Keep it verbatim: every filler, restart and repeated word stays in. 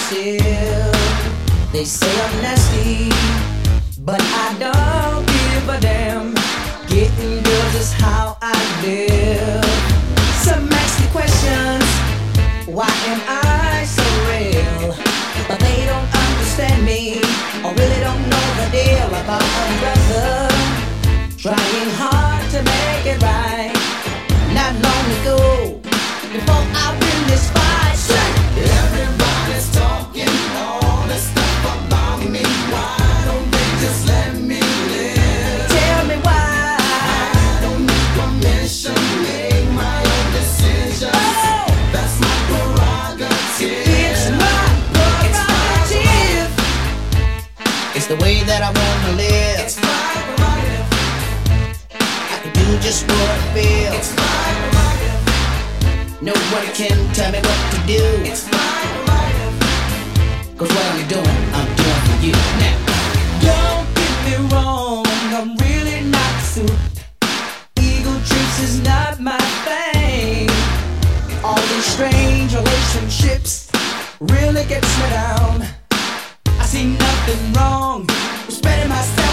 sensitive. They say I'm nasty, but I don't give a damn. Getting girls is how I live. Some ask me questions, why am I so real? But they don't understand me, or really don't know the deal about a brother trying hard to make it right. Not long ago, before I win this fight, say, everybody's talking all this stuff about me. Why don't they just let me live? Tell me why. I don't need permission, make my own decisions. Oh, that's my prerogative. it's my prerogative. It's the way that I wanna live. It's my prerogative. I can do just what I feel. It's my prerogative. Nobody can tell me what to do. It's my prerogative. Cause what I'm doing, I'm doing for you. Now, don't get me wrong, I'm really not suited. Ego trips is not my thing. All these strange relationships really gets me down. I see nothing wrong with spreading myself